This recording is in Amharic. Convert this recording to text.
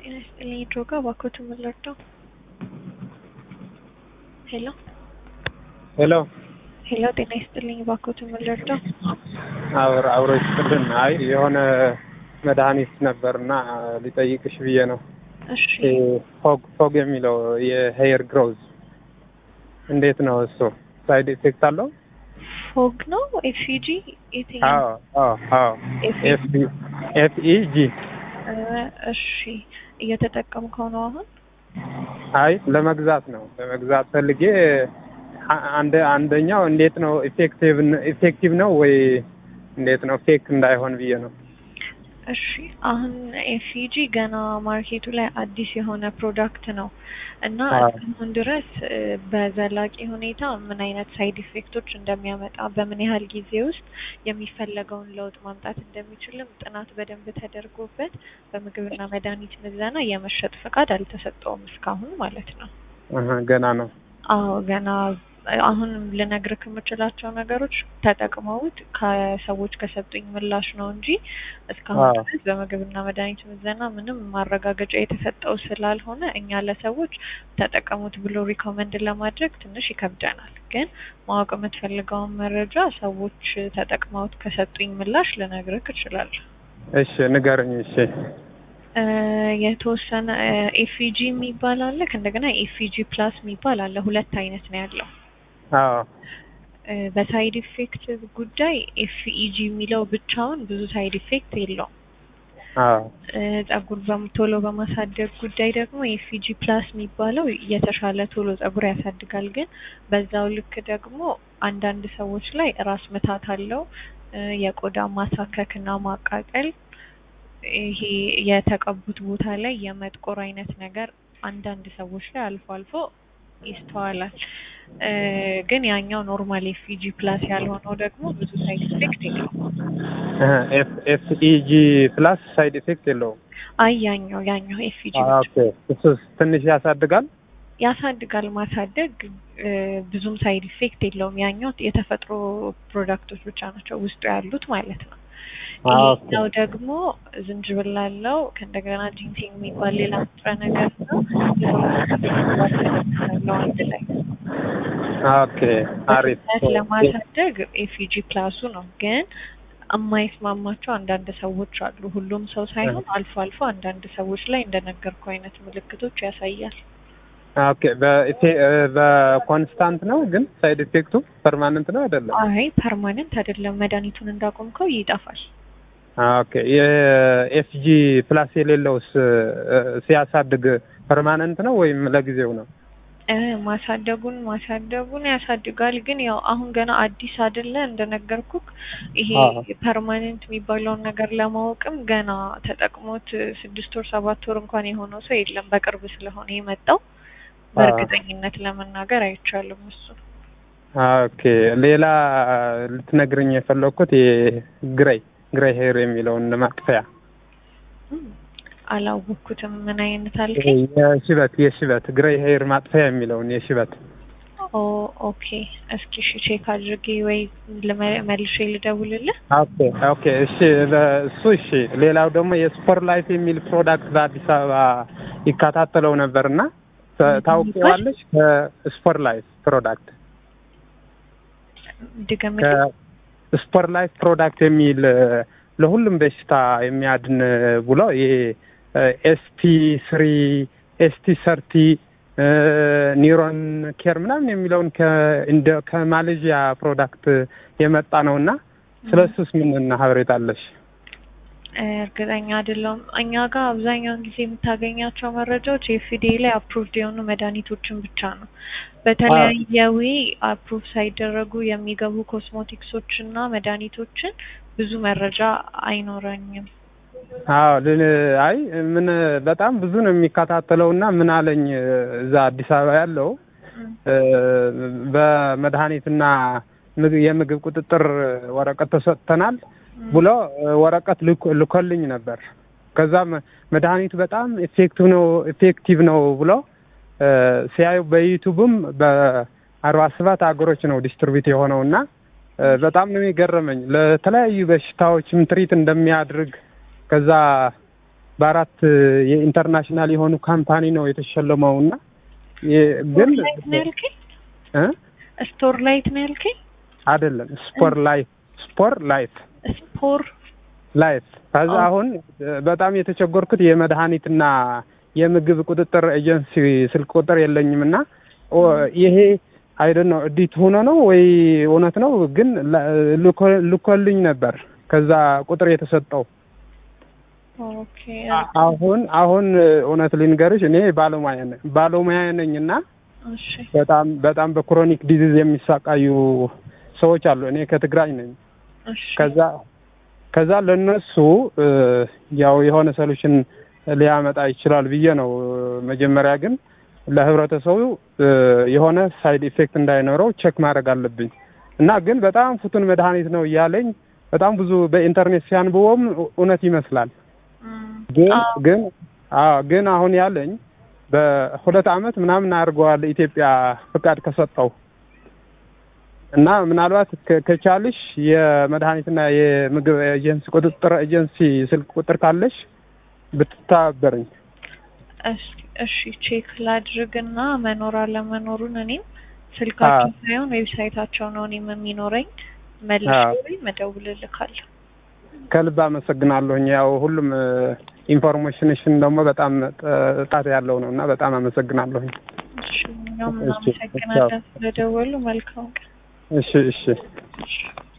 ጤና ይስጥልኝ ድሮጋ ባኮቱ መለርቶ ሄሎ ሄሎ ሄሎ ጤና ይስጥልኝ ባኮቱ መለርቶ አውሮ ይስጥልን። አይ የሆነ መድኃኒት ነበርና ሊጠይቅሽ ብዬ ነው። እሺ ፎግ የሚለው የሄር ግሮዝ እንዴት ነው እሱ? ሳይድ ኢፌክት አለው? ፎግ ነው ኤፍጂ አዎ ኤፍኢጂ እሺ እየተጠቀምከው ነው አሁን? አይ ለመግዛት ፈልጌ አንደኛው እንዴት ነው ኢፌክቲቭ ነው ወይ እንዴት ነው ፌክ እንዳይሆን ብዬ ነው። እሺ አሁን ኤፍጂ ገና ማርኬቱ ላይ አዲስ የሆነ ፕሮዳክት ነው እና እስካሁን ድረስ በዘላቂ ሁኔታ ምን አይነት ሳይድ ኢፌክቶች እንደሚያመጣ በምን ያህል ጊዜ ውስጥ የሚፈለገውን ለውጥ ማምጣት እንደሚችልም ጥናት በደንብ ተደርጎበት በምግብና መድኃኒት ምዘና የመሸጥ ፈቃድ አልተሰጠውም እስካሁን ማለት ነው። ገና ነው። አዎ ገና አሁን ልነግርህ የምችላቸው ነገሮች ተጠቅመውት ከሰዎች ከሰጡኝ ምላሽ ነው እንጂ እስካሁን ድረስ በምግብና መድኃኒት ምዘና ምንም ማረጋገጫ የተሰጠው ስላልሆነ እኛ ለሰዎች ተጠቀሙት ብሎ ሪኮመንድ ለማድረግ ትንሽ ይከብደናል። ግን ማወቅ የምትፈልገውን መረጃ ሰዎች ተጠቅመውት ከሰጡኝ ምላሽ ልነግርህ እችላለሁ። እሺ ንገረኝ። እሺ የተወሰነ ኤፍጂ የሚባል አለ፣ እንደገና ኤፍጂ ፕላስ የሚባል አለ። ሁለት አይነት ነው ያለው። አዎ በሳይድ ኢፌክት ጉዳይ ኤፍኢጂ የሚለው ብቻውን ብዙ ሳይድ ኢፌክት የለውም። አዎ ጸጉር ቶሎ በማሳደግ ጉዳይ ደግሞ ኤፍጂ ፕላስ የሚባለው የተሻለ ቶሎ ጸጉር ያሳድጋል። ግን በዛው ልክ ደግሞ አንዳንድ ሰዎች ላይ ራስ ምታት አለው፣ የቆዳ ማሳከክና ማቃጠል፣ ይሄ የተቀቡት ቦታ ላይ የመጥቆር አይነት ነገር አንዳንድ ሰዎች ላይ አልፎ አልፎ ይስተዋላል። ግን ያኛው ኖርማል ኤፍጂ ፕላስ ያልሆነው ደግሞ ብዙ ሳይድ ኢፌክት የለውም። ኤፍኢጂ ፕላስ ሳይድ ኢፌክት የለውም። አይ ያኛው ኤፍጂ ኦኬ እሱ ትንሽ ያሳድጋል። ማሳደግ ብዙም ሳይድ ኢፌክት የለውም። ያኛው የተፈጥሮ ፕሮዳክቶች ብቻ ናቸው ውስጡ ያሉት ማለት ነው። ይሄኛው ደግሞ ዝንጅብል አለው፣ ከእንደገና ጂንሲንግ የሚባል ሌላ ንጥረ ነገር ነው። አንድ ላይ ኦኬ አሪፍ ለማሳደግ ኤፍጂ ፕላሱ ነው። ግን የማይስማማቸው አንዳንድ ሰዎች አሉ። ሁሉም ሰው ሳይሆን አልፎ አልፎ አንዳንድ ሰዎች ላይ እንደነገርኩ አይነት ምልክቶች ያሳያል። ኦኬ በኮንስታንት ነው ግን ሳይድ ኢፌክቱ ፐርማነንት ነው አይደለም? አይ ፐርማነንት አይደለም። መድኃኒቱን እንዳቆምከው ይጠፋል። ኦኬ የኤፍጂ ፕላስ የሌለውስ ሲያሳድግ ፐርማነንት ነው ወይም ለጊዜው ነው? ማሳደጉን ያሳድጋል። ግን ያው አሁን ገና አዲስ አይደለ እንደነገርኩክ። ይሄ ፐርማነንት የሚባለውን ነገር ለማወቅም ገና ተጠቅሞት 6 ወር 7 ወር እንኳን የሆነው ሰው የለም። በቅርብ ስለሆነ የመጣው በእርግጠኝነት ለመናገር አይቻልም እሱ። ኦኬ ሌላ ልትነግረኝ የፈለኩት ግሬይ ሄር የሚለውን ማጥፊያ አላወኩትም። ምን አይነት አልከኝ? የሽበት ግሬይ ሄር ማጥፊያ የሚለውን የሽበት። ኦኬ እስኪ ቼክ አድርጌ ወይ መልሼ ልደውልልህ። ኦኬ እሺ እሺ። ሌላው ደግሞ የስፖር ላይፍ የሚል ፕሮዳክት በአዲስ አበባ ይከታተለው ነበርና ታውቂዋለሽ? ከስፖር ላይፍ ፕሮዳክት ስፖር ላይፍ ፕሮዳክት የሚል ለሁሉም በሽታ የሚያድን ብሎ ኤስቲ3 ኤስቲ30 ኒውሮን ኬር ምናምን የሚለውን ከማሌዥያ ፕሮዳክት የመጣ ነውና ስለሱስ ምን ሀብሬት አለሽ? እርግጠኛ አይደለሁም። እኛ ጋር አብዛኛውን ጊዜ የምታገኛቸው መረጃዎች ኤፍዲኤ ላይ አፕሩቭድ የሆኑ መድኃኒቶችን ብቻ ነው። በተለያየ ዌይ አፕሩቭ ሳይደረጉ የሚገቡ ኮስሞቲክሶችና መድኃኒቶችን ብዙ መረጃ አይኖረኝም። አይ ምን በጣም ብዙ ነው የሚከታተለውና ምን አለኝ እዛ አዲስ አበባ ያለው በመድኃኒትና የምግብ ቁጥጥር ወረቀት ተሰጥተናል ብሎ ወረቀት ልኮልኝ ነበር። ከዛ መድኃኒቱ በጣም ኢፌክቲቭ ነው ብሎ ሲያዩ በዩቲዩብም በ47 ሀገሮች ነው ዲስትሪቢዩት የሆነውና በጣም ነው የሚገርመኝ። ለተለያዩ በሽታዎችም ትሪት እንደሚያድርግ ከዛ በአራት የኢንተርናሽናል የሆኑ ካምፓኒ ነው የተሸለመውና ግን ስቶር ላይት ነው ያልከኝ አይደለም ስፖር ላይት ከዛ አሁን በጣም የተቸገርኩት የመድኃኒትና የምግብ ቁጥጥር ኤጀንሲ ስልክ ቁጥር የለኝምና ይሄ አይደል ነው እዲት ሆኖ ነው ወይ እውነት ነው ግን ልኮልኝ ነበር ከዛ ቁጥር የተሰጠው ኦኬ አሁን እውነት ልንገርሽ እኔ ባለሙያ ነኝና እሺ በጣም በክሮኒክ ዲዚዝ የሚሳቃዩ ሰዎች አሉ እኔ ከትግራይ ነኝ እሺ ከዛ ለነሱ ያው የሆነ ሶሉሽን ሊያመጣ ይችላል ብዬ ነው መጀመሪያ ግን ለህብረተሰቡ የሆነ ሳይድ ኢፌክት እንዳይኖረው ቼክ ማድረግ አለብኝ እና ግን በጣም ፍቱን መድኃኒት ነው ያለኝ በጣም ብዙ በኢንተርኔት ሲያንብበውም እውነት ይመስላል ግን አሁን ያለኝ በ2 አመት ምናምን አድርገዋል ኢትዮጵያ ፍቃድ ከሰጠው እና ምናልባት ከቻልሽ የመድኃኒትና የምግብ ኤጀንሲ ቁጥጥር ኤጀንሲ ስልክ ቁጥር ካለሽ ብትተባበረኝ እሺ ቼክ ላድርግና መኖር አለመኖሩን እኔም ስልካቸው ሳይሆን ዌብሳይታቸው ነው እኔም የሚኖረኝ መልሼ መደውልልካለሁ ከልብ አመሰግናለሁ ያው ሁሉም ኢንፎርሜሽንሽን ደግሞ በጣም ጣት ያለው ነውና በጣም አመሰግናለሁ እሺ ነው አመሰግናለሁ ስለደወሉ መልካም ቀን እሺ